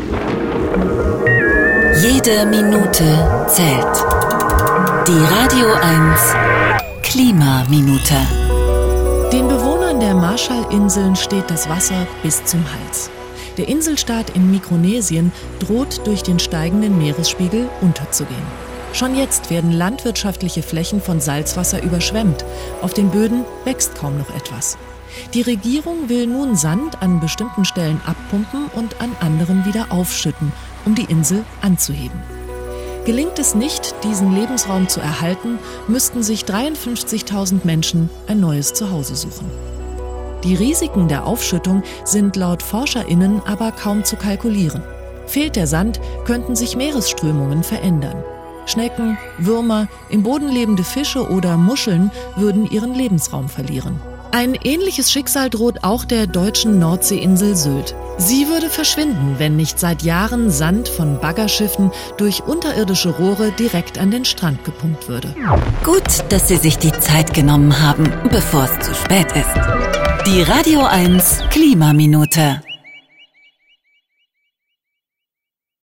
Jede Minute zählt. Die Radio 1 Klimaminute. Den Bewohnern der Marshallinseln steht das Wasser bis zum Hals. Der Inselstaat in Mikronesien droht durch den steigenden Meeresspiegel unterzugehen. Schon jetzt werden landwirtschaftliche Flächen von Salzwasser überschwemmt. Auf den Böden wächst kaum noch etwas. Die Regierung will nun Sand an bestimmten Stellen abpumpen und an anderen wieder aufschütten, um die Insel anzuheben. Gelingt es nicht, diesen Lebensraum zu erhalten, müssten sich 53.000 Menschen ein neues Zuhause suchen. Die Risiken der Aufschüttung sind laut ForscherInnen aber kaum zu kalkulieren. Fehlt der Sand, könnten sich Meeresströmungen verändern. Schnecken, Würmer, im Boden lebende Fische oder Muscheln würden ihren Lebensraum verlieren. Ein ähnliches Schicksal droht auch der deutschen Nordseeinsel Sylt. Sie würde verschwinden, wenn nicht seit Jahren Sand von Baggerschiffen durch unterirdische Rohre direkt an den Strand gepumpt würde. Gut, dass Sie sich die Zeit genommen haben, bevor es zu spät ist. Die Radio 1 Klimaminute.